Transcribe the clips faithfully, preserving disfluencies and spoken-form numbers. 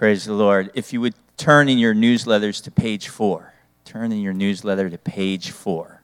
Praise the Lord. If you would turn in your newsletters to page four. Turn in your newsletter to page four.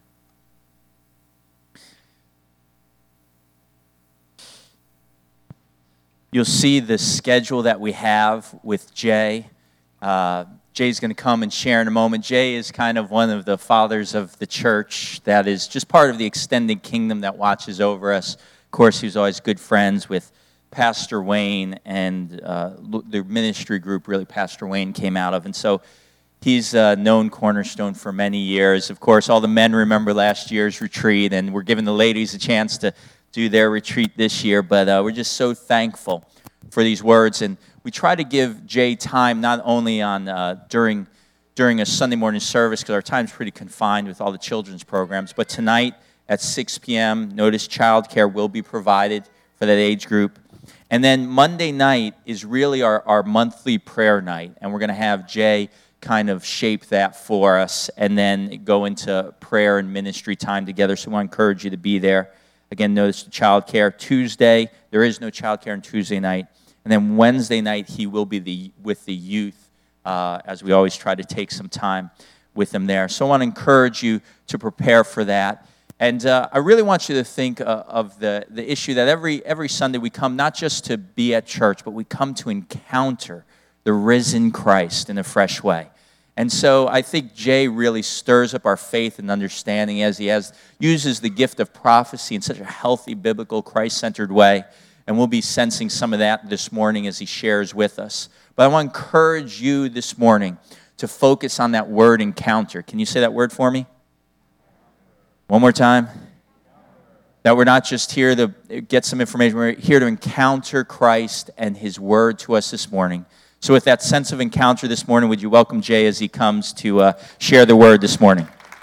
You'll see the schedule that we have with Jay. Uh, Jay's going to come and share in a moment. Jay is kind of one of the fathers of the church that is just part of the extended kingdom that watches over us. Of course, he was always good friends with Pastor Wayne and uh, the ministry group really Pastor Wayne came out of. And so he's uh, known Cornerstone for many years. Of course, all the men remember last year's retreat, and we're giving the ladies a chance to do their retreat this year. But uh, we're just so thankful for these words. And we try to give Jay time not only on uh, during during a Sunday morning service, because our time's pretty confined with all the children's programs, but tonight at six p.m., notice childcare will be provided for that age group. And then Monday night is really our, our monthly prayer night, and we're going to have Jay kind of shape that for us and then go into prayer and ministry time together. So I want to encourage you to be there. Again, notice the childcare. Tuesday, there is no childcare on Tuesday night. And then Wednesday night, he will be the with the youth, uh, as we always try to take some time with them there. So I want to encourage you to prepare for that. And uh, I really want you to think uh, of the, the issue that every every Sunday we come not just to be at church, but we come to encounter the risen Christ in a fresh way. And so I think Jay really stirs up our faith and understanding as he has uses the gift of prophecy in such a healthy, biblical, Christ-centered way. And we'll be sensing some of that this morning as he shares with us. But I want to encourage you this morning to focus on that word encounter. Can you say that word for me? One more time. That we're not just here to get some information. We're here to encounter Christ and his word to us this morning. So with that sense of encounter this morning, would you welcome Jay as he comes to uh, share the word this morning?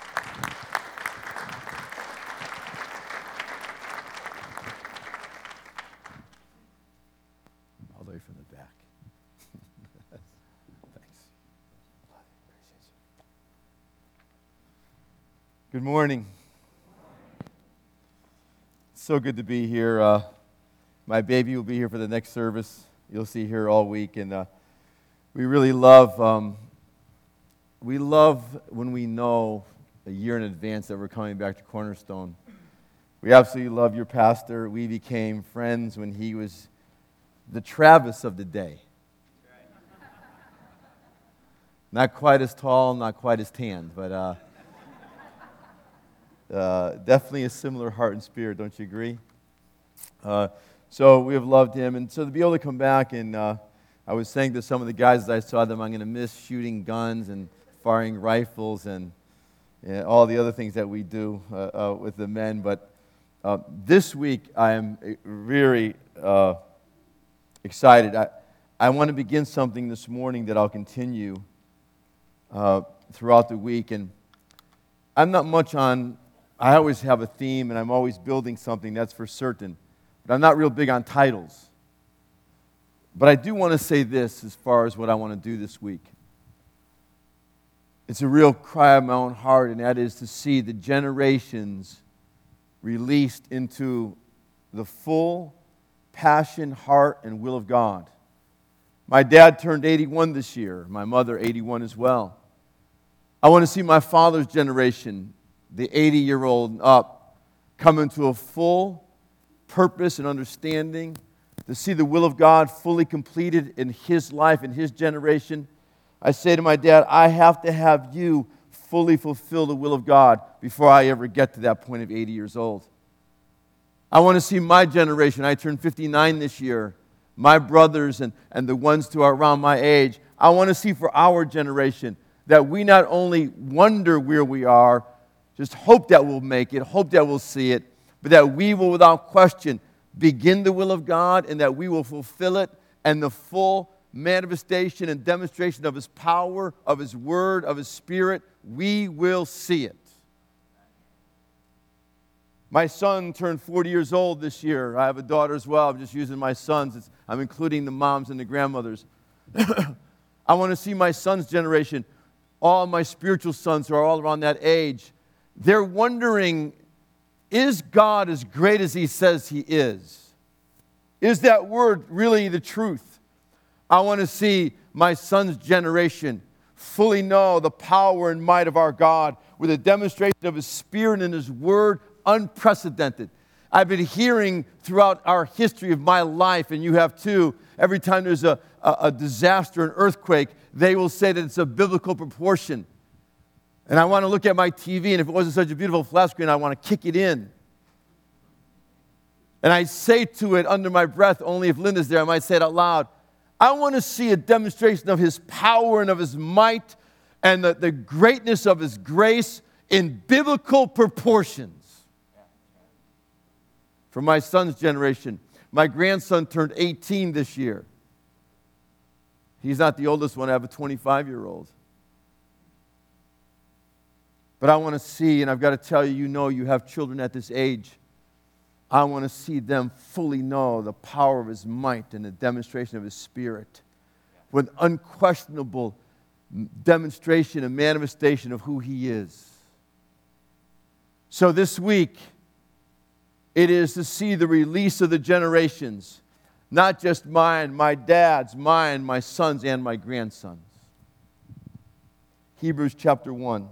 All the way from the back. Thanks. Good morning. So good to be here. Uh, my baby will be here for the next service. You'll see her all week, and uh, we really love. Um, we love when we know a year in advance that we're coming back to Cornerstone. We absolutely love your pastor. We became friends when he was the Travis of the day. Not quite as tall, not quite as tanned, but. Uh, Uh, definitely a similar heart and spirit, don't you agree? Uh, so we have loved him, and so to be able to come back, and uh, I was saying to some of the guys as I saw them, I'm going to miss shooting guns and firing rifles and, and all the other things that we do uh, uh, with the men. But uh, this week I am very uh, excited. I, I want to begin something this morning that I'll continue uh, throughout the week, and I'm not much on. I always have a theme, and I'm always building something, that's for certain. But I'm not real big on titles. But I do want to say this as far as what I want to do this week. It's a real cry of my own heart, and that is to see the generations released into the full passion, heart, and will of God. My dad turned eighty-one this year. My mother, eighty-one as well. I want to see my father's generation, the eighty-year-old and up, come into a full purpose and understanding, to see the will of God fully completed in his life, in his generation. I say to my dad, I have to have you fully fulfill the will of God before I ever get to that point of eighty years old. I want to see my generation. I turned fifty-nine this year. My brothers and, and the ones who are around my age, I want to see for our generation that we not only wonder where we are, just hope that we'll make it, hope that we'll see it, but that we will, without question, begin the will of God and that we will fulfill it, and the full manifestation and demonstration of his power, of his word, of his spirit, we will see it. My son turned forty years old this year. I have a daughter as well. I'm just using my sons. It's, I'm including the moms and the grandmothers. I want to see my son's generation, all of my spiritual sons who are all around that age. They're wondering, is God as great as he says he is? Is that word really the truth? I want to see my son's generation fully know the power and might of our God with a demonstration of His Spirit and His Word, unprecedented. I've been hearing throughout our history of my life, and you have too, every time there's a, a, a disaster, an earthquake, they will say that it's a biblical proportion. And I want to look at my T V, and if it wasn't such a beautiful flat screen, I want to kick it in. And I say to it under my breath, only if Linda's there, I might say it out loud. I want to see a demonstration of His power and of His might and the, the greatness of His grace in biblical proportions. For my son's generation, my grandson turned eighteen this year. He's not the oldest one. I have a twenty-five-year-old. But I want to see, and I've got to tell you, you know you have children at this age. I want to see them fully know the power of His might and the demonstration of His Spirit with unquestionable demonstration and manifestation of who He is. So this week, it is to see the release of the generations, not just mine, my dad's, mine, my sons, and my grandsons. Hebrews chapter one.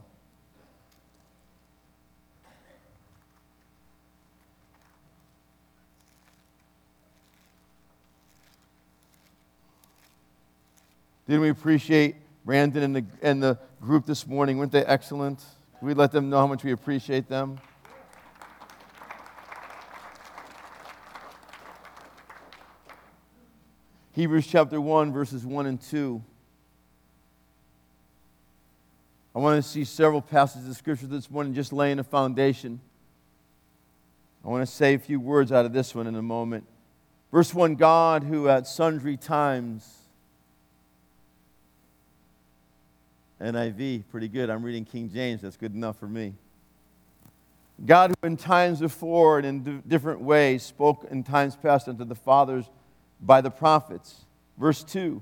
Didn't we appreciate Brandon and the, and the group this morning? Weren't they excellent? Can we let them know how much we appreciate them? Hebrews chapter one, verses one and two. I want to see several passages of Scripture this morning, just laying a foundation. I want to say a few words out of this one in a moment. Verse one, God, who at sundry times, N I V, pretty good. I'm reading King James. That's good enough for me. God, who in times before and in d- different ways spoke in times past unto the fathers by the prophets. Verse two,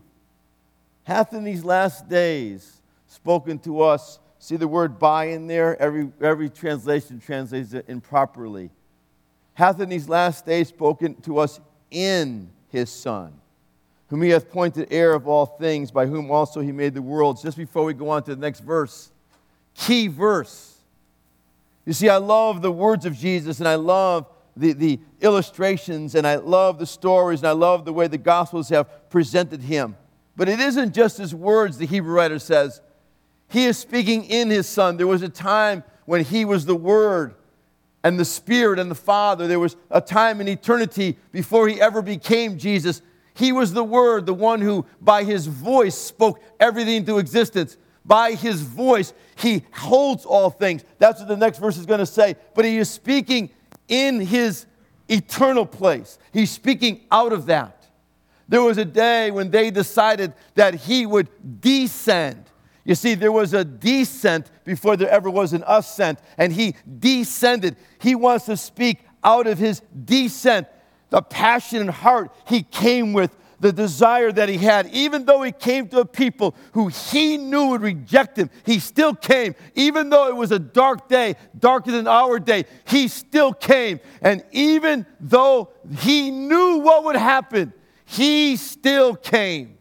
hath in these last days spoken to us. See the word by in there? Every, every translation translates it improperly. Hath in these last days spoken to us in His Son, whom He hath appointed heir of all things, by whom also He made the worlds. Just before we go on to the next verse, key verse. You see, I love the words of Jesus, and I love the, the illustrations, and I love the stories, and I love the way the Gospels have presented Him. But it isn't just His words, the Hebrew writer says. He is speaking in His Son. There was a time when He was the Word and the Spirit and the Father. There was a time in eternity before He ever became Jesus. He was the Word, the one who by His voice spoke everything into existence. By His voice, He holds all things. That's what the next verse is going to say. But He is speaking in His eternal place. He's speaking out of that. There was a day when they decided that He would descend. You see, there was a descent before there ever was an ascent, and He descended. He wants to speak out of His descent. The passion and heart He came with, the desire that He had. Even though He came to a people who He knew would reject Him, He still came. Even though it was a dark day, darker than our day, He still came. And even though He knew what would happen, He still came.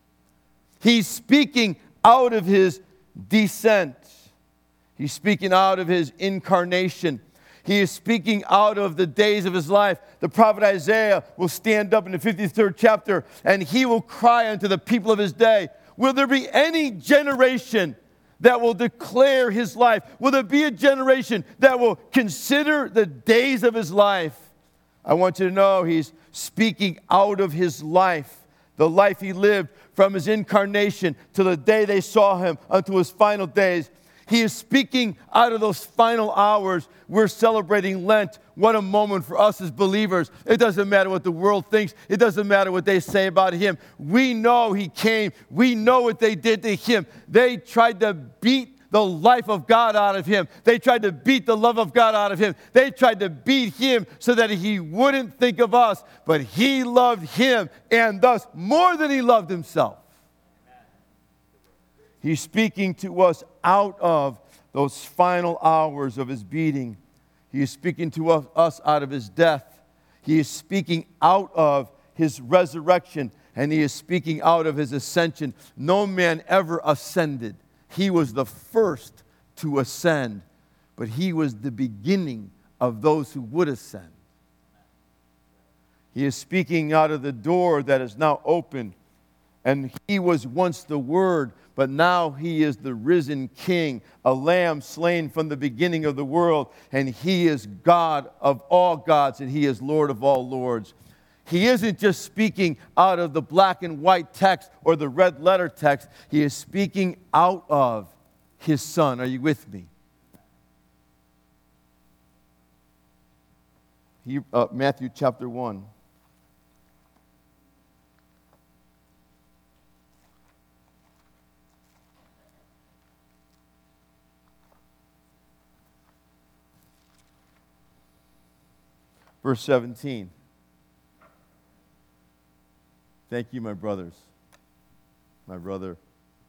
He's speaking out of His descent. He's speaking out of His incarnation. He is speaking out of the days of His life. The prophet Isaiah will stand up in the fifty-third chapter, and he will cry unto the people of his day, will there be any generation that will declare His life? Will there be a generation that will consider the days of His life? I want you to know He's speaking out of His life, the life He lived from His incarnation to the day they saw Him unto His final days. He is speaking out of those final hours. We're celebrating Lent. What a moment for us as believers. It doesn't matter what the world thinks. It doesn't matter what they say about Him. We know He came. We know what they did to Him. They tried to beat the life of God out of Him. They tried to beat the love of God out of Him. They tried to beat Him so that He wouldn't think of us. But He loved Him, and thus more than He loved Himself. He's speaking to us out of those final hours of His beating. He is speaking to us out of His death. He is speaking out of His resurrection. And he is speaking out of his ascension. No man ever ascended. He was the first to ascend, but he was the beginning of those who would ascend. He is speaking out of the door that is now open. And he was once the Word, but now he is the risen King, a lamb slain from the beginning of the world. And he is God of all gods, and he is Lord of all lords. He isn't just speaking out of the black and white text or the red letter text. He is speaking out of his Son. Are you with me? He, uh, Matthew chapter one. Verse seventeen. Thank you, my brothers. My brother.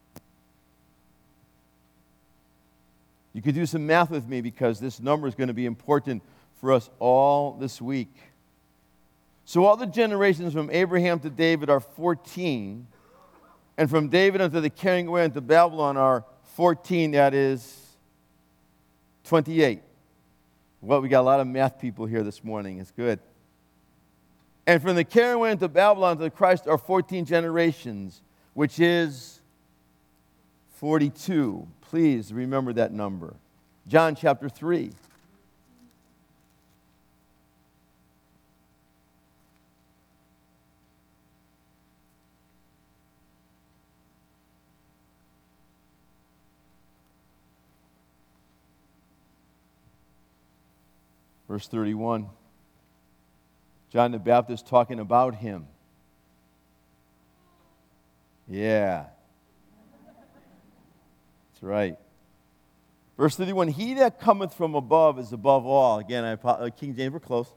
You could do some math with me because this number is going to be important for us all this week. So all the generations from Abraham to David are fourteen, and from David unto the carrying away into Babylon are fourteen, that is twenty-eight. Well, we got a lot of math people here this morning. It's good. And from the carrying away into Babylon to the Christ are fourteen generations, which is forty-two. Please remember that number. John chapter three. Verse thirty-one. John the Baptist talking about him. Yeah. That's right. Verse thirty-one, he that cometh from above is above all. Again, I, uh, King James, we're close.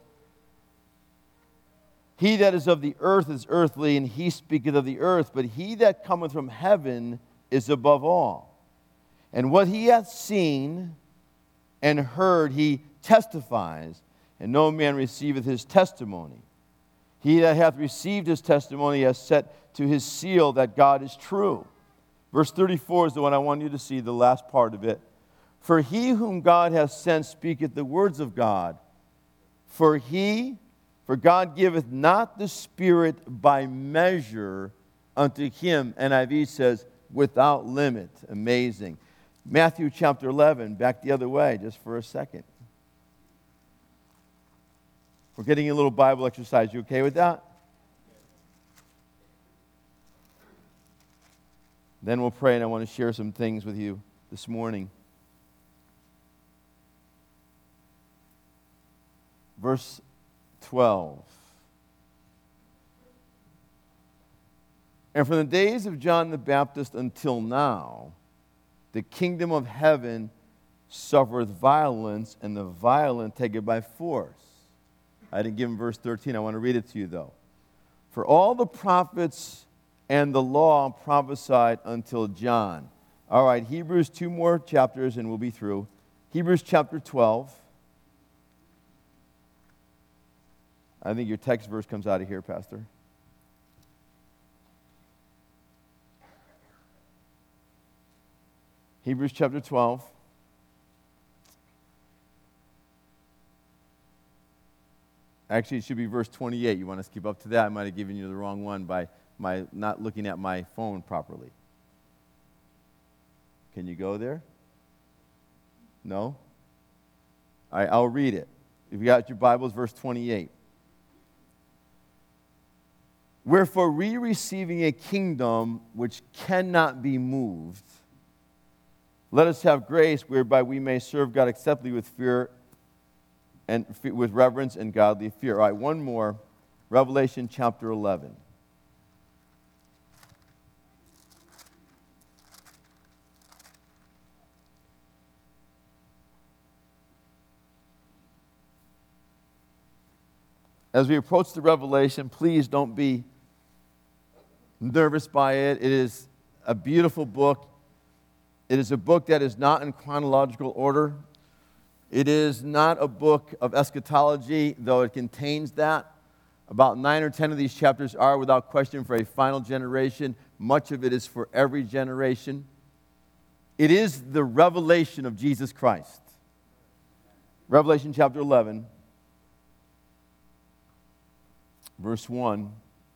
He that is of the earth is earthly, and he speaketh of the earth, but he that cometh from heaven is above all. And what he hath seen and heard, he testifies, and no man receiveth his testimony. He that hath received his testimony has set to his seal that God is true. Verse thirty-four is the one I want you to see, the last part of it. For he whom God hath sent speaketh the words of God. For he, for God giveth not the Spirit by measure unto him. N I V says, without limit. Amazing. Matthew chapter eleven, back the other way, just for a second. We're getting a little Bible exercise. You okay with that? Then we'll pray, and I want to share some things with you this morning. Verse twelve. And from the days of John the Baptist until now, the kingdom of heaven suffereth violence, and the violent take it by force. I didn't give him verse thirteen. I want to read it to you, though. For all the prophets and the law prophesied until John. All right, Hebrews, two more chapters, and we'll be through. Hebrews chapter twelve. I think your text verse comes out of here, Pastor. Hebrews chapter twelve. Actually, it should be verse twenty-eight. You want to skip up to that? I might have given you the wrong one by my not looking at my phone properly. Can you go there? No? All right, I'll read it. If you got your Bibles, verse twenty-eight. Wherefore, we receiving a kingdom which cannot be moved, let us have grace whereby we may serve God acceptably with fear and with reverence and godly fear. All right, one more. Revelation chapter eleven. As we approach the Revelation, please don't be nervous by it. It is a beautiful book. It is a book that is not in chronological order. It is not a book of eschatology, though it contains that. About nine or ten of these chapters are, without question, for a final generation. Much of it is for every generation. It is the revelation of Jesus Christ. Revelation chapter eleven, verse one.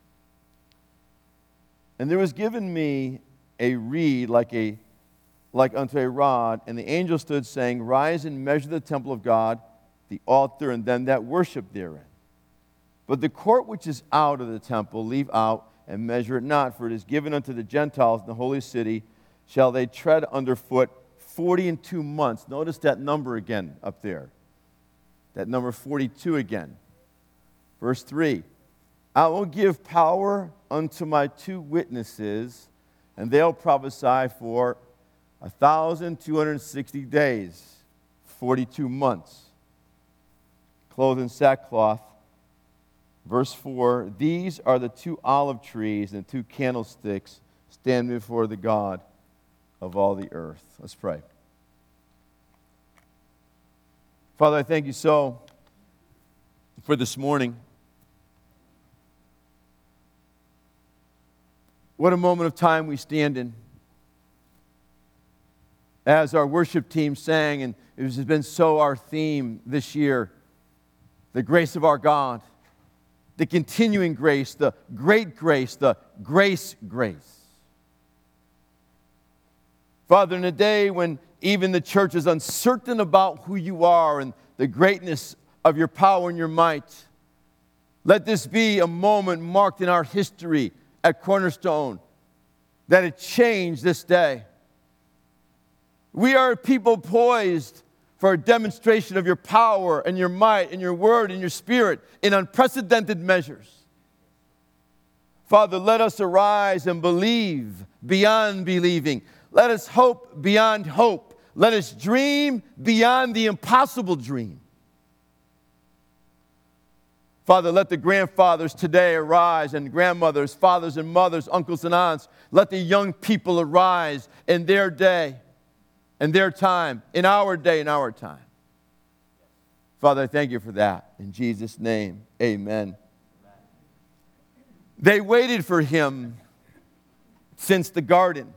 And there was given me a reed like a like unto a rod, and the angel stood, saying, Rise and measure the temple of God, the altar, and them that worship therein. But the court which is out of the temple leave out, and measure it not, for it is given unto the Gentiles in the holy city, shall they tread underfoot forty and two months. Notice that number again up there. That number forty-two again. Verse three. I will give power unto my two witnesses, and they'll prophesy for one thousand two hundred sixty days, forty-two months. Clothed in sackcloth. Verse four, these are the two olive trees and two candlesticks stand before the God of all the earth. Let's pray. Father, I thank you so for this morning. What a moment of time we stand in. As our worship team sang, and it has been so our theme this year, the grace of our God, the continuing grace, the great grace, the grace grace. Father, in a day when even the church is uncertain about who you are and the greatness of your power and your might, let this be a moment marked in our history at Cornerstone that it changed this day. We are a people poised for a demonstration of your power and your might and your word and your spirit in unprecedented measures. Father, let us arise and believe beyond believing. Let us hope beyond hope. Let us dream beyond the impossible dream. Father, let the grandfathers today arise, and grandmothers, fathers and mothers, uncles and aunts. Let the young people arise in their day, in their time, in our day, in our time. Father, I thank you for that. In Jesus' name, amen. They waited for him since the garden.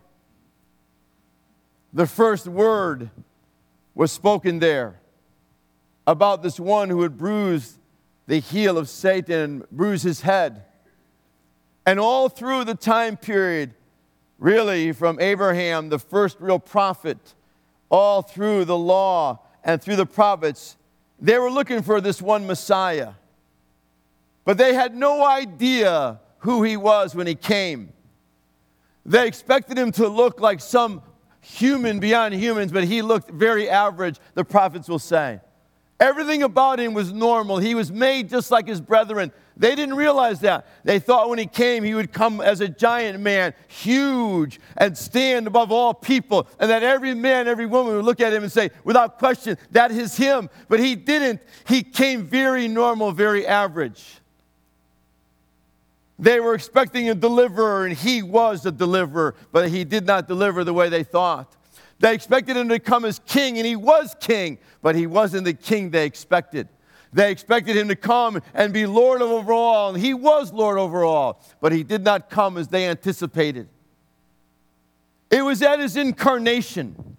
The first word was spoken there about this one who had bruised the heel of Satan, bruise his head. And all through the time period, really from Abraham, the first real prophet, all through the law and through the prophets, they were looking for this one Messiah. But they had no idea who he was when he came. They expected him to look like some human beyond humans, but he looked very average, the prophets will say. Everything about him was normal. He was made just like his brethren. They didn't realize that. They thought when he came, he would come as a giant man, huge, and stand above all people, and that every man, every woman would look at him and say, without question, that is him. But he didn't. He came very normal, very average. They were expecting a deliverer, and he was a deliverer, but he did not deliver the way they thought. They expected him to come as king, and he was king, but he wasn't the king they expected. They expected him to come and be Lord over all, and he was Lord over all, but he did not come as they anticipated. It was at his incarnation.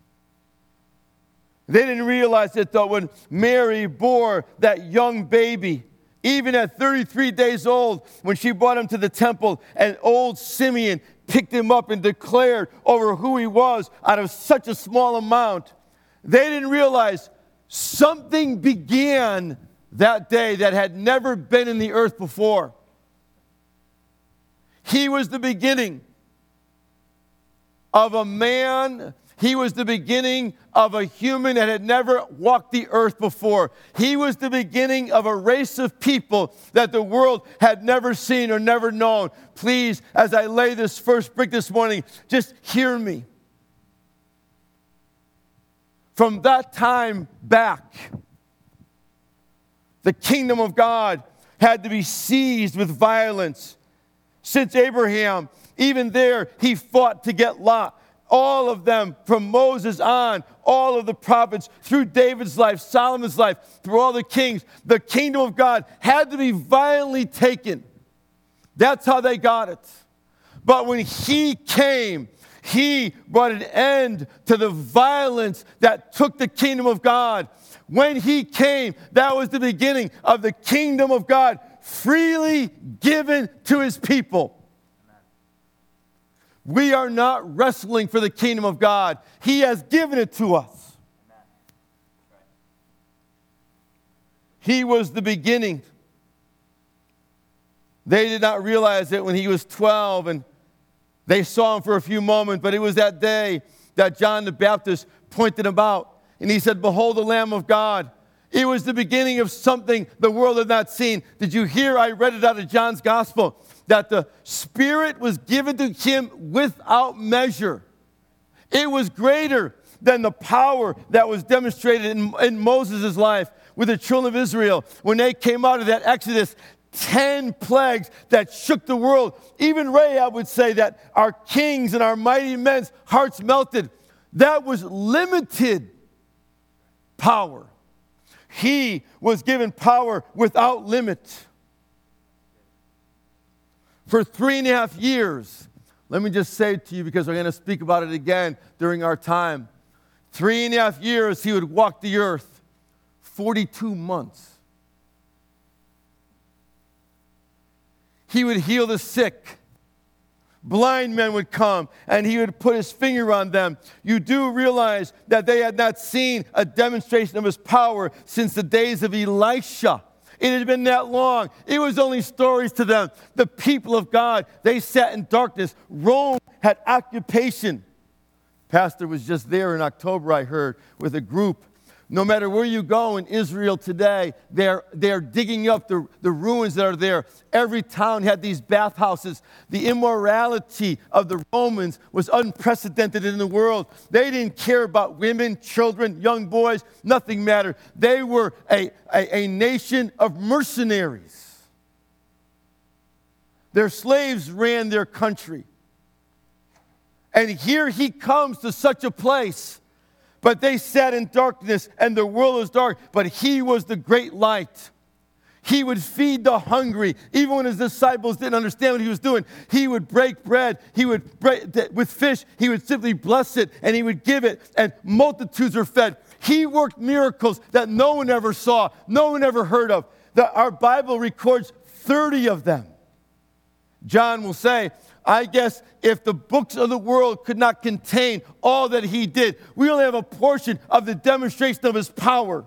They didn't realize it, though, when Mary bore that young baby, even at thirty-three days old, when she brought him to the temple, and old Simeon picked him up and declared over who he was out of such a small amount. They didn't realize something began that day that had never been in the earth before. He was the beginning of a man. He was the beginning of a human that had never walked the earth before. He was the beginning of a race of people that the world had never seen or never known. Please, as I lay this first brick this morning, just hear me. From that time back, the kingdom of God had to be seized with violence. Since Abraham, even there, he fought to get Lot. all of them from Moses on, all of the prophets, through David's life, Solomon's life, through all the kings, the kingdom of God had to be violently taken. That's how they got it. But when he came, he brought an end to the violence that took the kingdom of God. When he came, that was the beginning of the kingdom of God freely given to his people. We are not wrestling for the kingdom of God. He has given it to us. He was the beginning. They did not realize it when he was twelve, and they saw him for a few moments, but it was that day that John the Baptist pointed him out. And he said, behold the Lamb of God. It was the beginning of something the world had not seen. Did you hear? I read it out of John's gospel, that the Spirit was given to him without measure. It was greater than the power that was demonstrated in, in Moses' life with the children of Israel. When they came out of that Exodus, ten plagues that shook the world. Even Rahab would say that our kings and our mighty men's hearts melted. That was limited power. He was given power without limit. For three and a half years, let me just say it to you because we're going to speak about it again during our time. Three and a half years he would walk the earth, forty-two months. He would heal the sick. Blind men would come, and he would put his finger on them. You do realize that they had not seen a demonstration of his power since the days of Elisha. It had been that long. It was only stories to them. The people of God, they sat in darkness. Rome had occupation. Pastor was just there in October, I heard, with a group. No matter where you go in Israel today, they're, they're digging up the, the ruins that are there. Every town had these bathhouses. The immorality of the Romans was unprecedented in the world. They didn't care about women, children, young boys. Nothing mattered. They were a, a, a nation of mercenaries. Their slaves ran their country. And here he comes to such a place. But they sat in darkness, and the world was dark. But he was the great light. He would feed the hungry. Even when his disciples didn't understand what he was doing, he would break bread. He would break, with fish, he would simply bless it, and he would give it, and multitudes were fed. He worked miracles that no one ever saw, no one ever heard of. The, our Bible records thirty of them. John will say, I guess if the books of the world could not contain all that he did, we only have a portion of the demonstration of his power.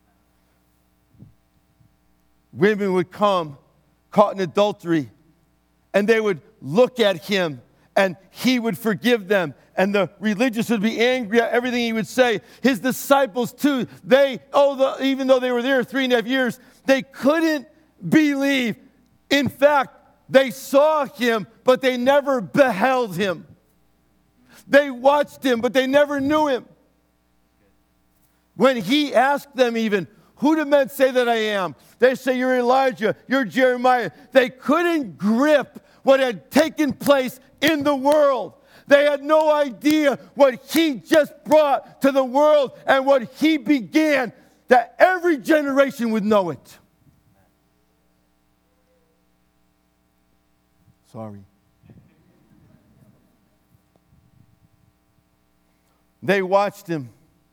Women would come caught in adultery, and they would look at him, and he would forgive them. And the religious would be angry at everything he would say. His disciples, too, they, oh, the, even though they were there three and a half years, they couldn't believe. In fact, they saw him, but they never beheld him. They watched him, but they never knew him. When he asked them even, who do men say that I am? They say, you're Elijah, you're Jeremiah. They couldn't grip what had taken place in the world. They had no idea what he just brought to the world and what he began, that every generation would know it. Sorry. They watched him.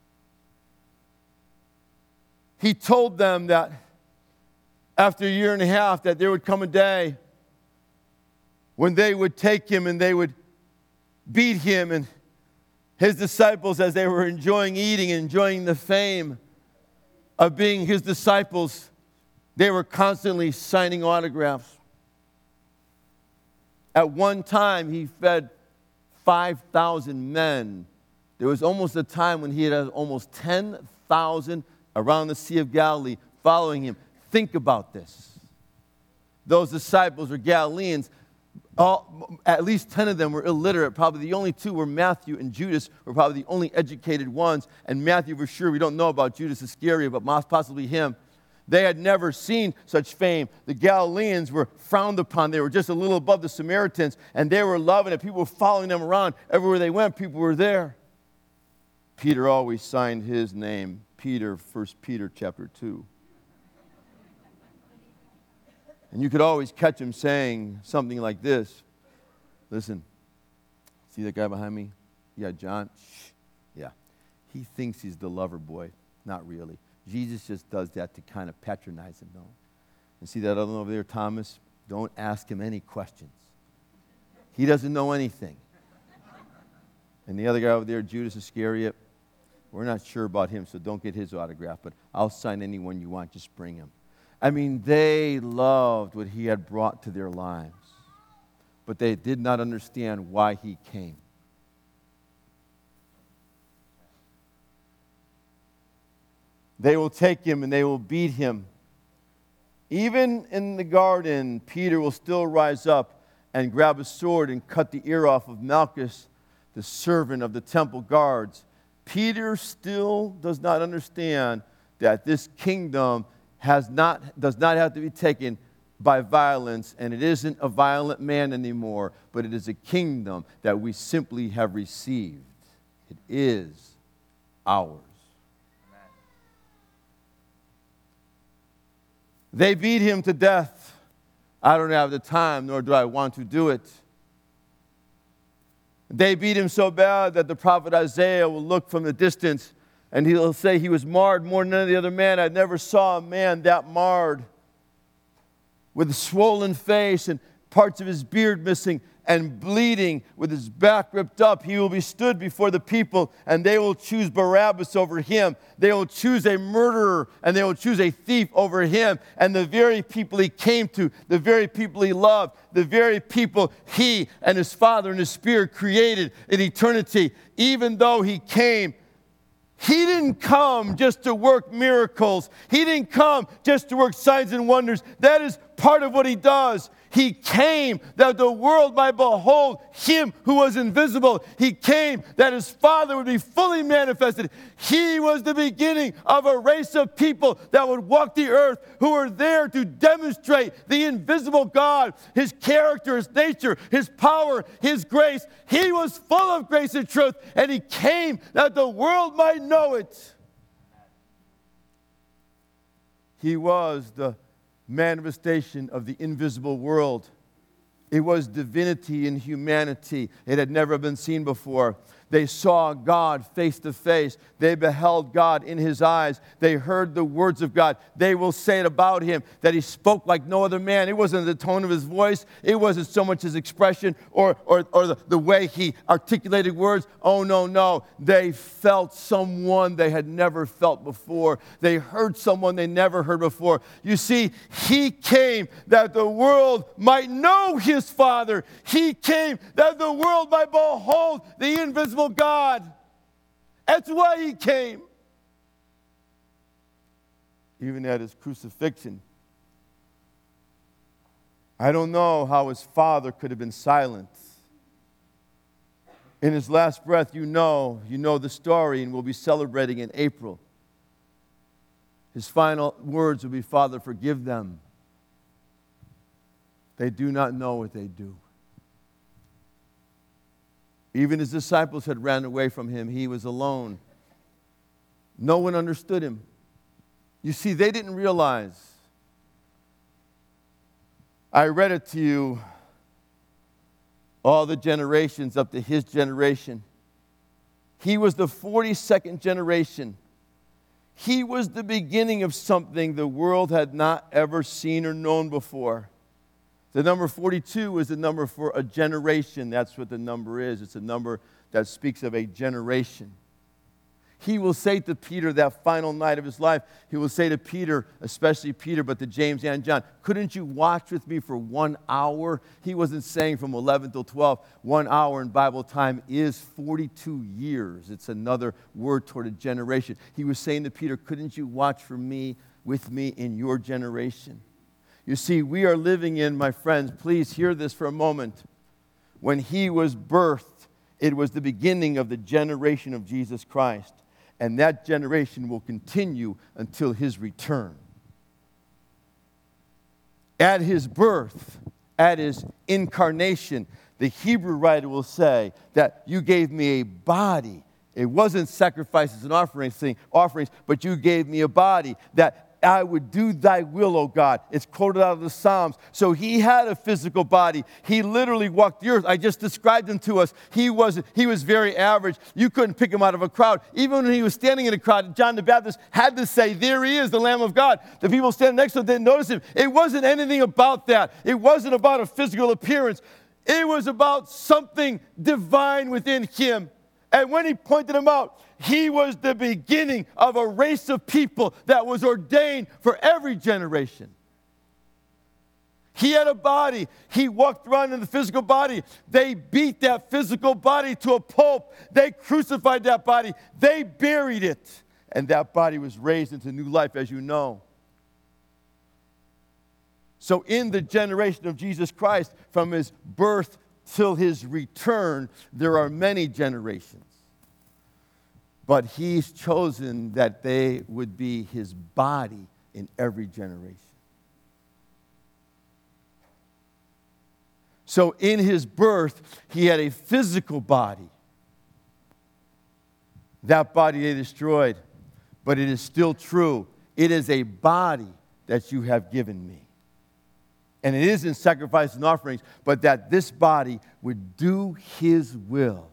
He told them that after a year and a half that there would come a day when they would take him and they would beat him, and his disciples, as they were enjoying eating and enjoying the fame of being his disciples, they were constantly signing autographs. At one time, he fed five thousand men. There was almost a time when he had almost ten thousand around the Sea of Galilee following him. Think about this. Those disciples were Galileans. All, at least ten of them were illiterate. Probably the only two were Matthew and Judas, were probably the only educated ones. And Matthew, for sure, we don't know about Judas Iscariot, but possibly him. They had never seen such fame. The Galileans were frowned upon. They were just a little above the Samaritans, and they were loving it. People were following them around. Everywhere they went, people were there. Peter always signed his name, Peter, First Peter chapter two. And you could always catch him saying something like this. Listen, see that guy behind me? Yeah, John? Shh. Yeah. He thinks he's the lover boy. Not really. Jesus just does that to kind of patronize him, though. And see that other one over there, Thomas? Don't ask him any questions. He doesn't know anything. And the other guy over there, Judas Iscariot, we're not sure about him, so don't get his autograph, but I'll sign anyone you want. Just bring him. I mean, they loved what he had brought to their lives, but they did not understand why he came. They will take him and they will beat him. Even in the garden, Peter will still rise up and grab a sword and cut the ear off of Malchus, the servant of the temple guards. Peter still does not understand that this kingdom has not, does not have to be taken by violence, and it isn't a violent man anymore, but it is a kingdom that we simply have received. It is ours. They beat him to death. I don't have the time, nor do I want to do it. They beat him so bad that the prophet Isaiah will look from the distance and he'll say he was marred more than any of the other man. I never saw a man that marred, with a swollen face and parts of his beard missing and bleeding, with his back ripped up. He will be stood before the people, and they will choose Barabbas over him. They will choose a murderer, and they will choose a thief over him. And the very people he came to, the very people he loved, the very people he and his Father and his Spirit created in eternity, even though he came, he didn't come just to work miracles. He didn't come just to work signs and wonders. That is part of what he does. He came that the world might behold him who was invisible. He came that his Father would be fully manifested. He was the beginning of a race of people that would walk the earth, who were there to demonstrate the invisible God, his character, his nature, his power, his grace. He was full of grace and truth, and he came that the world might know it. He was the manifestation of the invisible world. It was divinity and humanity. It had never been seen before. They saw God face to face. They beheld God in his eyes. They heard the words of God. They will say it about him that he spoke like no other man. It wasn't the tone of his voice. It wasn't so much his expression or, or, or the, the way he articulated words. Oh, no, no. They felt someone they had never felt before. They heard someone they never heard before. You see, he came that the world might know his Father. He came that the world might behold the invisible God. That's why he came. Even at his crucifixion, I don't know how his Father could have been silent. In his last breath, you know, you know the story, and we'll be celebrating in April. His final words will be, Father, forgive them. They do not know what they do. Even his disciples had ran away from him. He was alone. No one understood him. You see, they didn't realize. I read it to you, all the generations up to his generation. He was the forty-second generation. He was the beginning of something the world had not ever seen or known before. The number forty-two is the number for a generation. That's what the number is. It's a number that speaks of a generation. He will say to Peter that final night of his life, he will say to Peter, especially Peter, but to James and John, couldn't you watch with me for one hour? He wasn't saying from eleven till twelve. One hour in Bible time is forty-two years. It's another word toward a generation. He was saying to Peter, couldn't you watch for me, with me in your generation? You see, we are living in, my friends, please hear this for a moment. When he was birthed, it was the beginning of the generation of Jesus Christ. And that generation will continue until his return. at his birth, at his incarnation, the Hebrew writer will say that you gave me a body. It wasn't sacrifices and offerings, offerings, but you gave me a body that I would do thy will, O God. It's quoted out of the Psalms. So he had a physical body. He literally walked the earth. I just described him to us. He was, he was very average. You couldn't pick him out of a crowd. Even when he was standing in a crowd, John the Baptist had to say, there he is, the Lamb of God. The people standing next to him didn't notice him. It wasn't anything about that. It wasn't about a physical appearance. It was about something divine within him. And when he pointed him out, he was the beginning of a race of people that was ordained for every generation. He had a body. He walked around in the physical body. They beat that physical body to a pulp. They crucified that body. They buried it. And that body was raised into new life, as you know. So in the generation of Jesus Christ, from his birth till his return, there are many generations. But he's chosen that they would be his body in every generation. So in his birth, he had a physical body. That body they destroyed, but it is still true. It is a body that you have given me. And it isn't sacrifices and offerings, but that this body would do his will.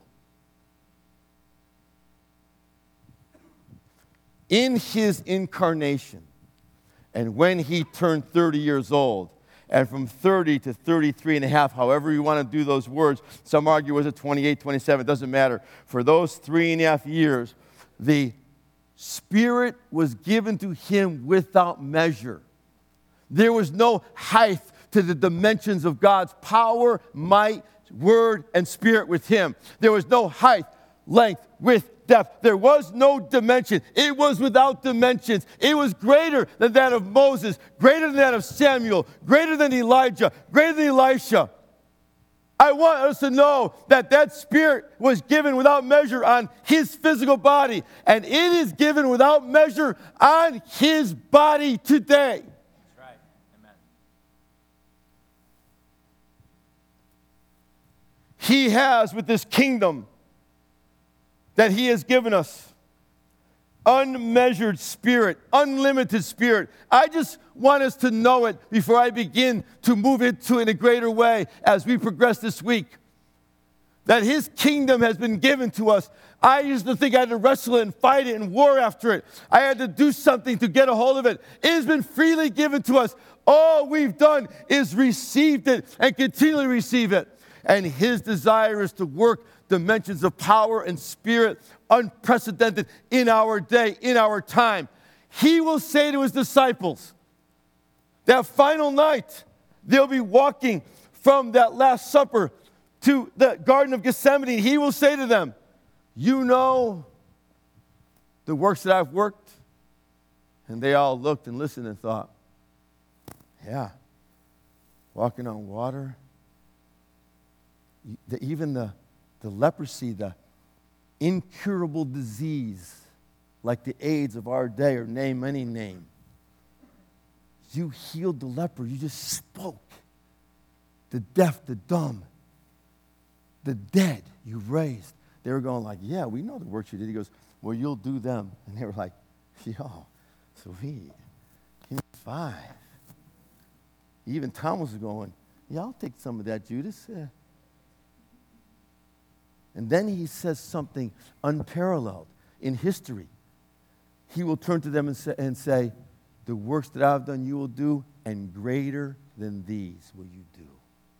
In his incarnation, and when he turned thirty years old, and from thirty to thirty-three and a half, however you want to do those words, some argue was it twenty-eight, twenty-seven, it doesn't matter. For those three and a half years, the Spirit was given to him without measure. There was no height to the dimensions of God's power, might, word, and Spirit with him. There was no height, length, width, depth. There was no dimension. It was without dimensions. It was greater than that of Moses, greater than that of Samuel, greater than Elijah, greater than Elisha. I want us to know that that Spirit was given without measure on his physical body, and it is given without measure on his body today. That's right. Amen. He has, with this kingdom that he has given us, unmeasured Spirit, unlimited Spirit. I just want us to know it before I begin to move into it in a greater way as we progress this week. That his kingdom has been given to us. I used to think I had to wrestle it and fight it and war after it. I had to do something to get a hold of it. It has been freely given to us. All we've done is received it and continually receive it. And his desire is to work dimensions of power and spirit unprecedented in our day, in our time. He will say to his disciples, that final night, they'll be walking from that Last Supper to the Garden of Gethsemane. He will say to them, you know the works that I've worked? And they all looked and listened and thought, yeah, walking on water. Even the The leprosy, the incurable disease, like the AIDS of our day, or name any name. You healed the leper. You just spoke. The deaf, the dumb, the dead, you raised. They were going like, yeah, we know the works you did. He goes, well, you'll do them. And they were like, yo, sweet. Give me five. Even Thomas was going, yeah, I'll take some of that, Judas. Yeah. And then he says something unparalleled in history. He will turn to them and say, and say, the works that I've done you will do, and greater than these will you do.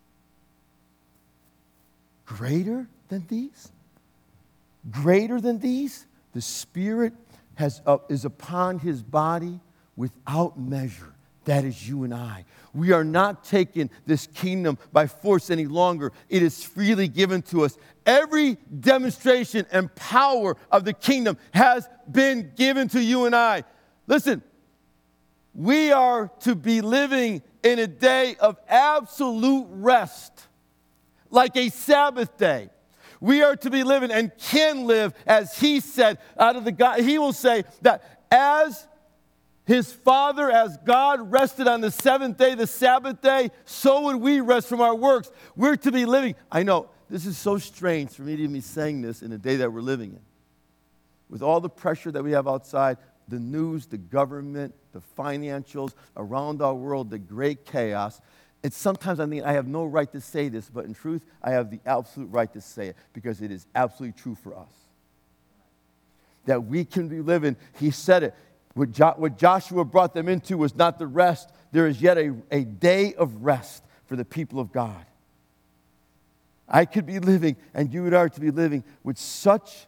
Greater than these? Greater than these? The Spirit has, uh, is upon his body without measure. That is you and I. We are not taking this kingdom by force any longer. It is freely given to us. Every demonstration and power of the kingdom has been given to you and I. Listen, we are to be living in a day of absolute rest, like a Sabbath day. We are to be living and can live, as he said, out of the God. He will say that as His Father, as God rested on the seventh day, the Sabbath day, so would we rest from our works. We're to be living. I know, this is so strange for me to even be saying this in the day that we're living in. With all the pressure that we have outside, the news, the government, the financials, around our world, the great chaos. It's sometimes I mean I have no right to say this, but in truth, I have the absolute right to say it because it is absolutely true for us. That we can be living, he said it. What, jo- what Joshua brought them into was not the rest. There is yet a, a day of rest for the people of God. I could be living, and you and I are to be living with such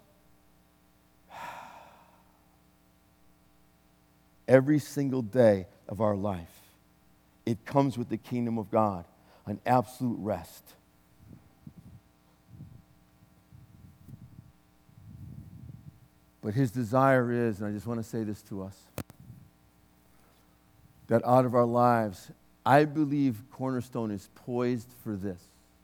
every single day of our life. It comes with the kingdom of God, an absolute rest. But his desire is, and I just want to say this to us, that out of our lives, I believe Cornerstone is poised for this.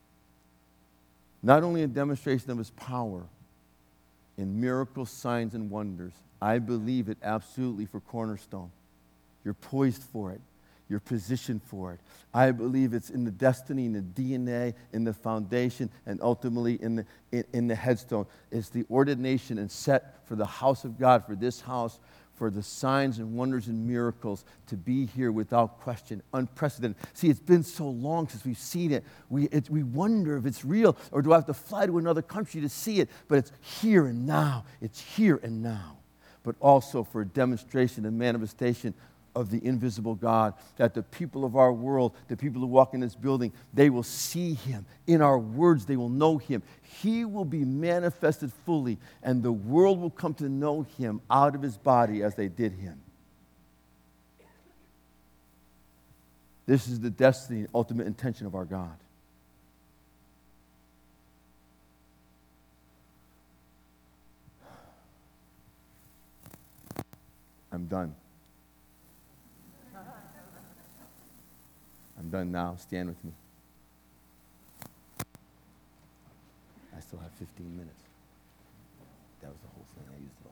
Not only a demonstration of his power in miracles, signs, and wonders, I believe it absolutely for Cornerstone. You're poised for it. You're positioned for it. I believe it's in the destiny, in the D N A, in the foundation, and ultimately in the, in, in the headstone. It's the ordination and set for the house of God, for this house, for the signs and wonders and miracles to be here without question, unprecedented. See, it's been so long since we've seen it. We, it, we wonder if it's real, or do I have to fly to another country to see it? But it's here and now. It's here and now. But also for a demonstration and manifestation of the invisible God, that the people of our world, the people who walk in this building, they will see him. In our words, they will know him. He will be manifested fully, and the world will come to know him out of his body as they did him. This is the destiny and ultimate intention of our God. I'm done. I'm done now. Stand with me. I still have fifteen minutes. That was the whole thing. I used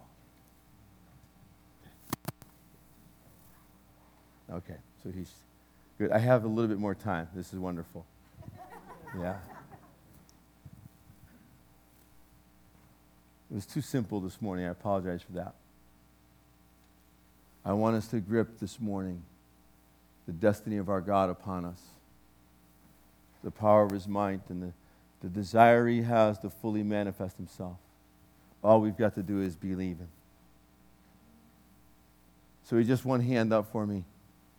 it all. Okay, so he's good. I have a little bit more time. This is wonderful. Yeah. It was too simple this morning. I apologize for that. I want us to grip this morning the destiny of our God upon us, the power of his might, and the, the desire he has to fully manifest himself. All we've got to do is believe him. So he just one hand up for me.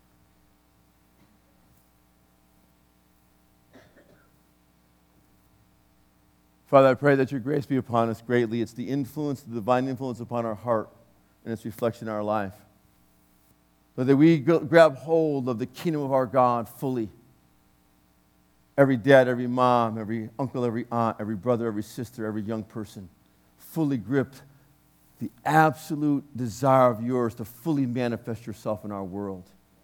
Father, I pray that your grace be upon us greatly. It's the influence, the divine influence upon our heart and its reflection in our life. But that we go, grab hold of the kingdom of our God fully. Every dad, every mom, every uncle, every aunt, every brother, every sister, every young person, fully gripped the absolute desire of yours to fully manifest yourself in our world.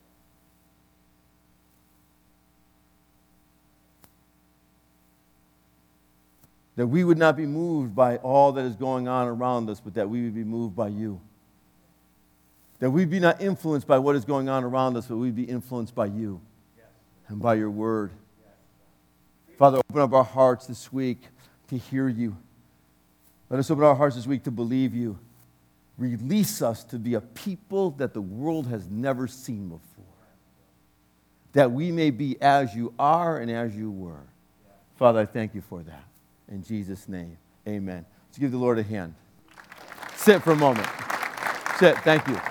That we would not be moved by all that is going on around us, but that we would be moved by you. That we be not influenced by what is going on around us, but we be influenced by you yes. and by your word. Yes. Father, open up our hearts this week to hear you. Let us open our hearts this week to believe you. Release us to be a people that the world has never seen before. That we may be as you are and as you were. Yes. Father, I thank you for that. In Jesus' name, amen. Let's give the Lord a hand. Sit for a moment. Sit. Thank you.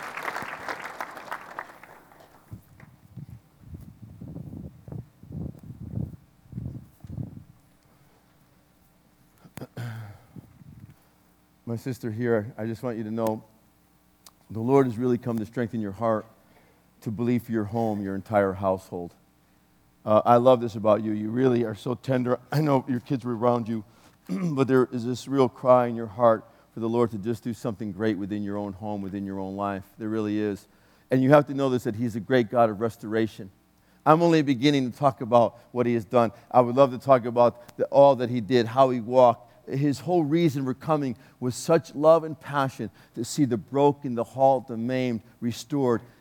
My sister here, I just want you to know the Lord has really come to strengthen your heart to believe for your home, your entire household. Uh, I love this about you. You really are so tender. I know your kids were around you, but there is this real cry in your heart for the Lord to just do something great within your own home, within your own life. There really is. And you have to know this, that he's a great God of restoration. I'm only beginning to talk about what he has done. I would love to talk about the, all that he did, how he walked. His whole reason for coming was such love and passion to see the broken, the halt, the maimed restored.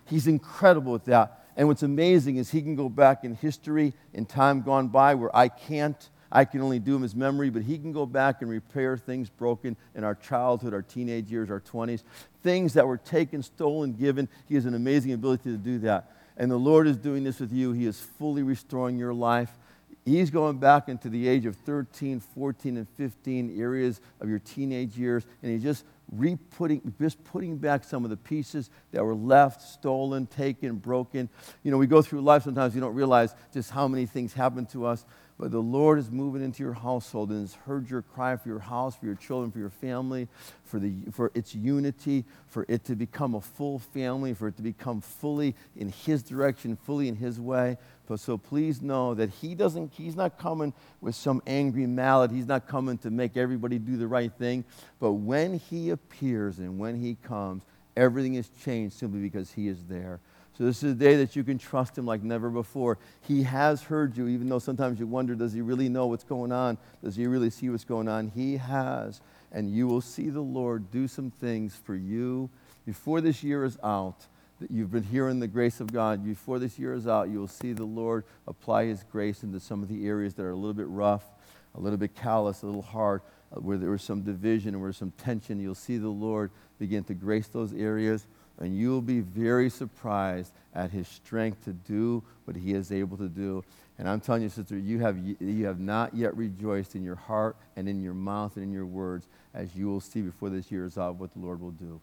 He's incredible at that. And what's amazing is he can go back in history, in time gone by, where I can't. I can only do him his memory, but he can go back and repair things broken in our childhood, our teenage years, our twenties, things that were taken, stolen, given. He has an amazing ability to do that. And the Lord is doing this with you. He is fully restoring your life. He's going back into the age of thirteen, fourteen, and fifteen, areas of your teenage years, and he's just re-putting, just putting back some of the pieces that were left, stolen, taken, broken. You know, we go through life, sometimes we don't realize just how many things happen to us, but the Lord is moving into your household and has heard your cry for your house, for your children, for your family, for the for its unity, for it to become a full family, for it to become fully in His direction, fully in His way. But so please know that He doesn't, He's not coming with some angry mallet. He's not coming to make everybody do the right thing. But when He appears and when He comes, everything is changed simply because He is there. So this is a day that you can trust Him like never before. He has heard you, even though sometimes you wonder, does He really know what's going on? Does He really see what's going on? He has. And you will see the Lord do some things for you before this year is out. That you've been hearing the grace of God. Before this year is out, you will see the Lord apply His grace into some of the areas that are a little bit rough, a little bit callous, a little hard, uh, where there was some division and where some tension. You'll see the Lord begin to grace those areas, and you will be very surprised at His strength to do what He is able to do. And I'm telling you, sister, you have, you have not yet rejoiced in your heart and in your mouth and in your words, as you will see before this year is out what the Lord will do.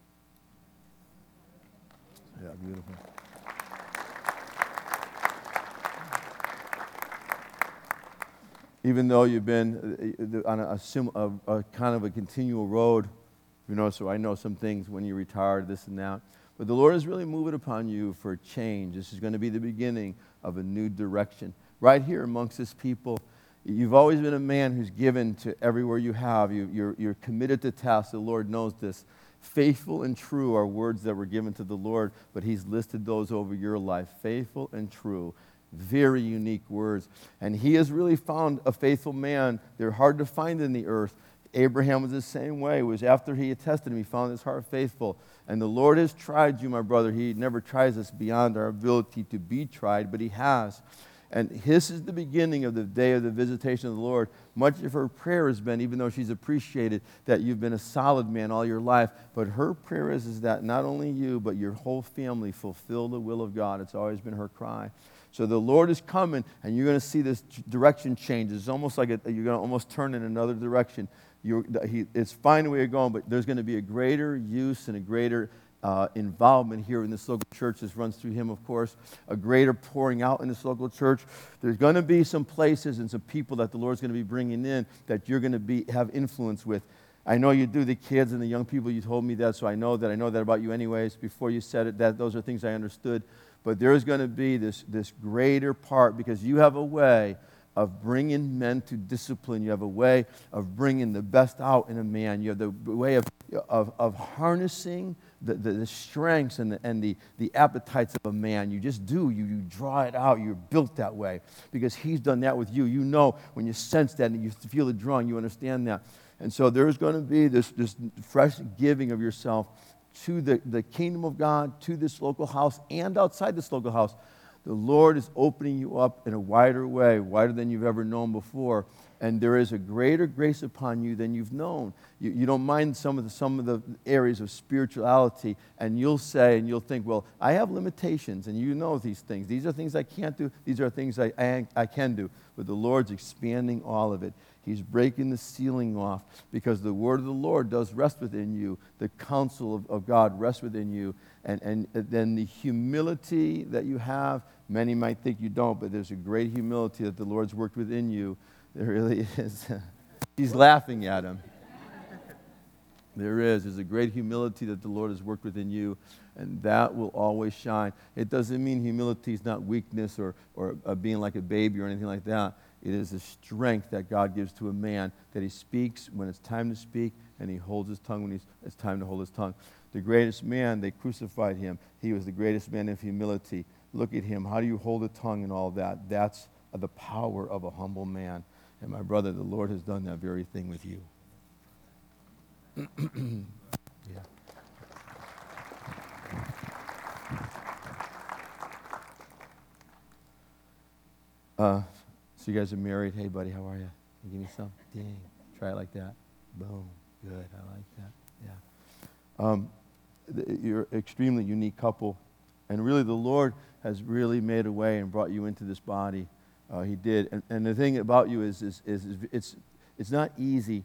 Yeah, beautiful. Even though you've been on a, sim, a, a kind of a continual road, you know, so I know some things when you retired, this and that. But the Lord is really moving upon you for change. This is going to be the beginning of a new direction. Right here amongst this people, you've always been a man who's given to everywhere you have. You, you're, you're committed to tasks. The Lord knows this. Faithful and true are words that were given to the Lord, but He's listed those over your life. Faithful and true. Very unique words. And He has really found a faithful man. They're hard to find in the earth. Abraham was the same way. It was after he had tested him, he found his heart faithful. And the Lord has tried you, my brother. He never tries us beyond our ability to be tried, but He has. And this is the beginning of the day of the visitation of the Lord. Much of her prayer has been, even though she's appreciated that you've been a solid man all your life, but her prayer is, is that not only you, but your whole family fulfill the will of God. It's always been her cry. So the Lord is coming, and you're going to see this direction change. It's almost like a, you're going to almost turn in another direction. You're, he, it's fine the way you're going, but there's going to be a greater use and a greater Uh, involvement here in this local church. This runs through him, of course, a greater pouring out in this local church. There's going to be some places and some people that the Lord's going to be bringing in that you're going to be have influence with. I know you do, the kids and the young people. You told me that, so I know that. I know that about you anyways. Before you said it, that those are things I understood. But there is going to be this, this greater part because you have a way of bringing men to discipline. You have a way of bringing the best out in a man. You have the way of, of, of harnessing the, the, the strengths and, the, and the, the appetites of a man. You just do. You, you draw it out. You're built that way because He's done that with you. You know when you sense that and you feel the drawing, you understand that. And so there's going to be this, this fresh giving of yourself to the, the kingdom of God, to this local house, and outside this local house. The Lord is opening you up in a wider way, wider than you've ever known before. And there is a greater grace upon you than you've known. You, you don't mind some of the some of the areas of spirituality, and you'll say and you'll think, well, I have limitations, and you know these things. These are things I can't do. These are things I, I, I can do. But the Lord's expanding all of it. He's breaking the ceiling off because the word of the Lord does rest within you. The counsel of, of God rests within you. And, and then the humility that you have, many might think you don't, but there's a great humility that the Lord's worked within you. There really is. He's laughing at him. There is. There's a great humility that the Lord has worked within you, and that will always shine. It doesn't mean humility is not weakness or, or uh, being like a baby or anything like that. It is the strength that God gives to a man, that He speaks when it's time to speak, and He holds His tongue when he's, it's time to hold His tongue. The greatest man, they crucified Him. He was the greatest man of humility. Look at Him. How do you hold a tongue and all that? That's the power of a humble man. And my brother, the Lord has done that very thing with you. Yeah. Uh, so you guys are married. Hey, buddy, how are you? Can you give me some? Dang. Try it like that. Boom. Good. I like that. Yeah. Um, th- you're an extremely unique couple. And really, the Lord has really made a way and brought you into this body. Uh, he did. And, and the thing about you is, is, is, is it's, it's not easy.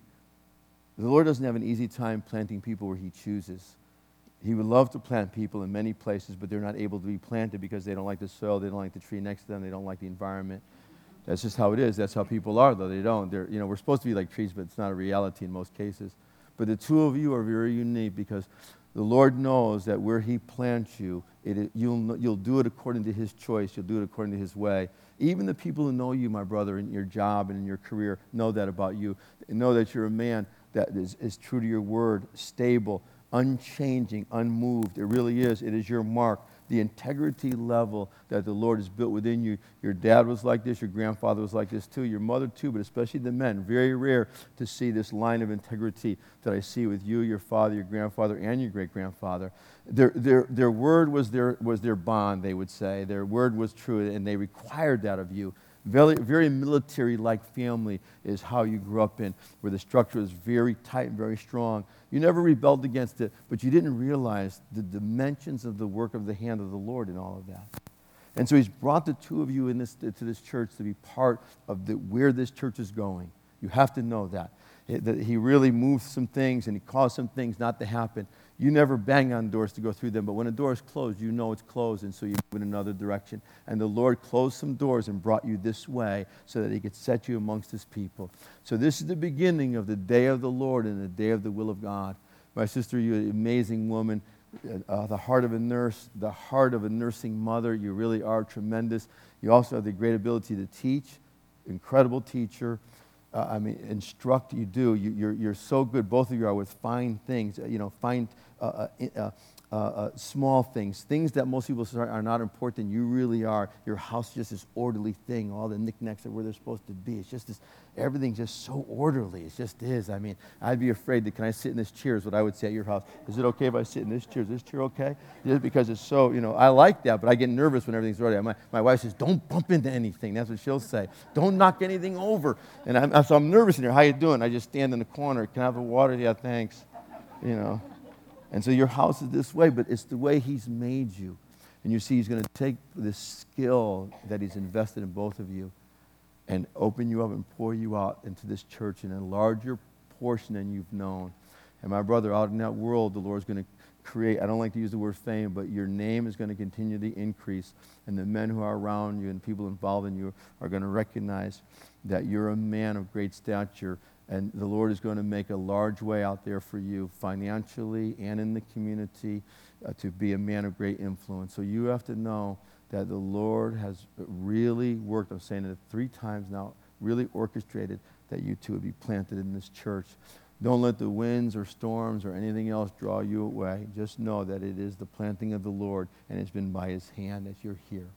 The Lord doesn't have an easy time planting people where He chooses. He would love to plant people in many places, but they're not able to be planted because they don't like the soil, they don't like the tree next to them, they don't like the environment. That's just how it is. That's how people are, though. They don't. They're, you know, we're supposed to be like trees, but it's not a reality in most cases. But the two of you are very unique because the Lord knows that where He plants you, it, you'll, you'll do it according to His choice. You'll do it according to His way. Even the people who know you, my brother, in your job and in your career, know that about you. They know that you're a man that is, is true to your word, stable, unchanging, unmoved. It really is. It is your mark. The integrity level that the Lord has built within you. Your dad was like this. Your grandfather was like this too. Your mother too, but especially the men. Very rare to see this line of integrity that I see with you, your father, your grandfather, and your great-grandfather. Their, their, their word was their, was their bond, they would say. Their word was true, and they required that of you. Very, very military-like family is how you grew up in, where the structure is very tight and very strong. You never rebelled against it, but you didn't realize the dimensions of the work of the hand of the Lord in all of that. And so He's brought the two of you in this, to this church to be part of the, where this church is going. You have to know that. It, that He really moved some things and He caused some things not to happen. You never bang on doors to go through them, but when a door is closed, you know it's closed, and so you move in another direction. And the Lord closed some doors and brought you this way so that He could set you amongst His people. So this is the beginning of the day of the Lord and the day of the will of God. My sister, you're an amazing woman, uh, the heart of a nurse, the heart of a nursing mother. You really are tremendous. You also have the great ability to teach, incredible teacher. Uh, I mean, instruct, you do. You, you're, you're so good, both of you are, with fine things, uh, you know, fine, uh, uh, uh, uh, small things, things that most people say are not important. You really are. Your house is just this orderly thing. All the knickknacks are where they're supposed to be. It's just this, everything's just so orderly. It just is. I mean, I'd be afraid that, can I sit in this chair, is what I would say at your house. Is it okay if I sit in this chair? Is this chair okay? Just because it's so, you know, I like that, but I get nervous when everything's ready. My, my wife says, don't bump into anything. That's what she'll say. Don't knock anything over. And I'm, so I'm nervous in here. How you doing? I just stand in the corner. Can I have a water? Yeah, thanks. You know. And so your house is this way, but it's the way He's made you. And you see, He's going to take this skill that He's invested in both of you and open you up and pour you out into this church in a larger portion than you've known. And my brother, out in that world, the Lord's going to create, I don't like to use the word fame, but your name is going to continually increase. And the men who are around you and people involved in you are going to recognize that you're a man of great stature. And the Lord is going to make a large way out there for you financially and in the community uh, to be a man of great influence. So you have to know that the Lord has really worked, I'm saying it three times now, really orchestrated that you two would be planted in this church. Don't let the winds or storms or anything else draw you away. Just know that it is the planting of the Lord, and it's been by His hand that you're here.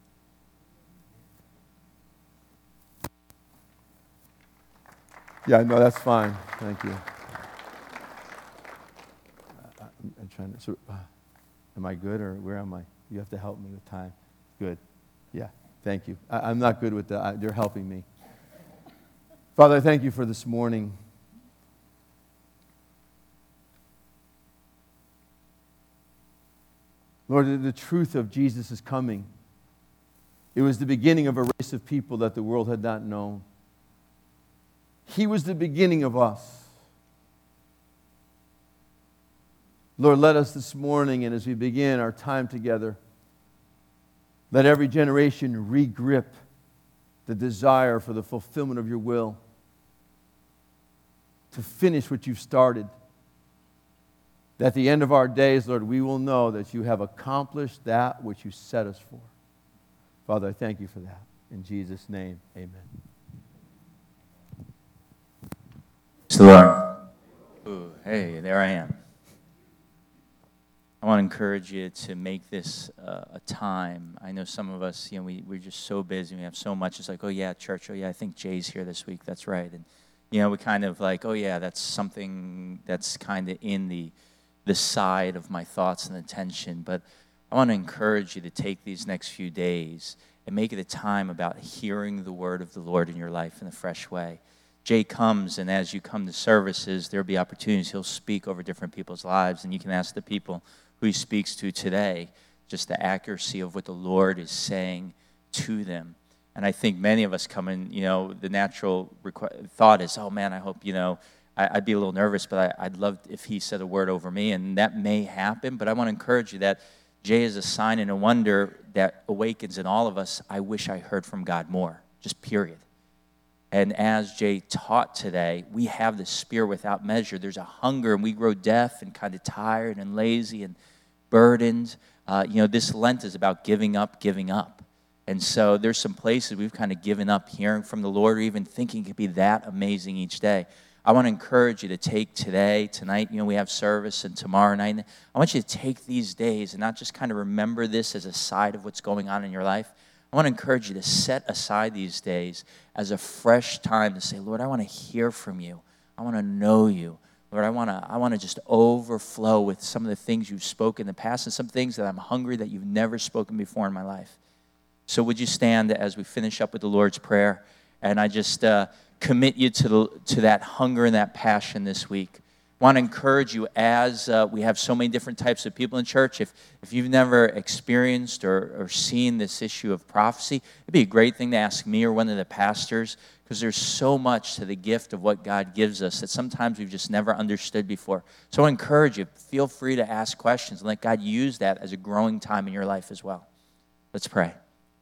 Yeah, no, that's fine. Thank you. I, I'm, I'm trying to. So, uh, am I good, or where am I? You have to help me with time. Good. Yeah. Thank you. I, I'm not good with that. I, they're helping me. Father, I thank You for this morning. Lord, the, the truth of Jesus is coming. It was the beginning of a race of people that the world had not known. He was the beginning of us. Lord, let us this morning, and as we begin our time together, let every generation re-grip the desire for the fulfillment of Your will, to finish what You've started. That at the end of our days, Lord, we will know that You have accomplished that which You set us for. Father, I thank You for that. In Jesus' name, amen. Praise the Lord. Ooh, hey, there I am. I want to encourage you to make this uh, a time. I know some of us, you know, we, we're just so busy. We have so much. It's like, oh, yeah, church. Oh, yeah, I think Jay's here this week. That's right. And, you know, we kind of like, oh, yeah, that's something that's kind of in the, the side of my thoughts and attention. But I want to encourage you to take these next few days and make it a time about hearing the word of the Lord in your life in a fresh way. Jay comes, and as you come to services, there'll be opportunities. He'll speak over different people's lives, and you can ask the people who he speaks to today just the accuracy of what the Lord is saying to them. And I think many of us come in, you know, the natural requ- thought is, oh, man, I hope, you know, I, I'd be a little nervous, but I, I'd love if he said a word over me, and that may happen. But I want to encourage you that Jay is a sign and a wonder that awakens in all of us, I wish I heard from God more, just period. And as Jay taught today, we have the Spirit without measure. There's a hunger, and we grow deaf and kind of tired and lazy and burdened. Uh, you know, this Lent is about giving up, giving up. And so there's some places we've kind of given up hearing from the Lord or even thinking it could be that amazing each day. I want to encourage you to take today, tonight, you know, we have service, and tomorrow night. I want you to take these days and not just kind of remember this as a side of what's going on in your life. I want to encourage you to set aside these days as a fresh time to say, Lord, I want to hear from you. I want to know you. Lord, I want to I want to just overflow with some of the things you've spoken in the past and some things that I'm hungry that you've never spoken before in my life. So would you stand as we finish up with the Lord's Prayer? And I just uh, commit you to, the, to that hunger and that passion this week. I want to encourage you as uh, we have so many different types of people in church. If, if you've never experienced or, or seen this issue of prophecy, it'd be a great thing to ask me or one of the pastors, because there's so much to the gift of what God gives us that sometimes we've just never understood before. So I encourage you, feel free to ask questions and let God use that as a growing time in your life as well. Let's pray.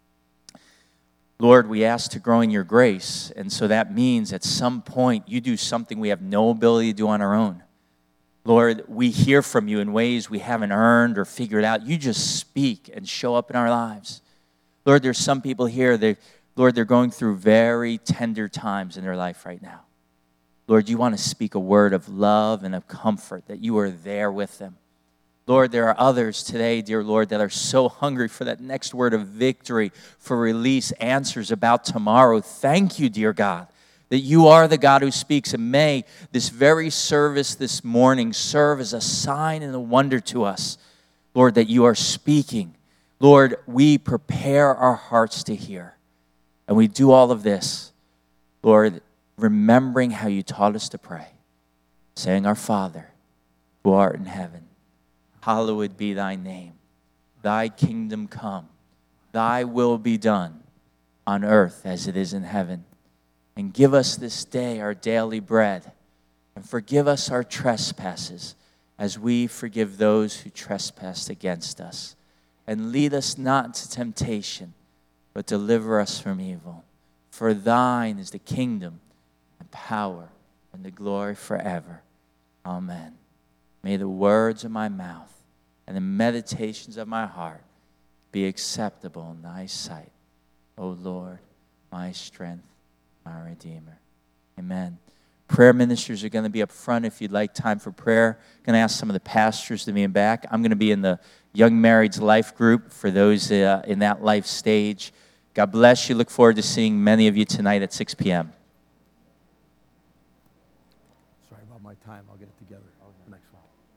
Lord, we ask to grow in your grace, and so that means at some point you do something we have no ability to do on our own. Lord, we hear from you in ways we haven't earned or figured out. You just speak and show up in our lives. Lord, there's some people here, they, Lord, they're going through very tender times in their life right now. Lord, you want to speak a word of love and of comfort, that you are there with them. Lord, there are others today, dear Lord, that are so hungry for that next word of victory, for release, answers about tomorrow. Thank you, dear God, that you are the God who speaks. And may this very service this morning serve as a sign and a wonder to us, Lord, that you are speaking. Lord, we prepare our hearts to hear. And we do all of this, Lord, remembering how you taught us to pray, saying, Our Father, who art in heaven, hallowed be thy name. Thy kingdom come. Thy will be done on earth as it is in heaven. And give us this day our daily bread. And forgive us our trespasses as we forgive those who trespass against us. And lead us not into temptation, but deliver us from evil. For thine is the kingdom and power and the glory forever. Amen. May the words of my mouth and the meditations of my heart be acceptable in thy sight, O Lord, my strength, my Redeemer. Amen. Prayer ministers are going to be up front if you'd like time for prayer. I'm going to ask some of the pastors to be in back. I'm going to be in the Young Marrieds Life group for those uh, in that life stage. God bless you. Look forward to seeing many of you tonight at six p.m. Sorry about my time. I'll get it together. The next one.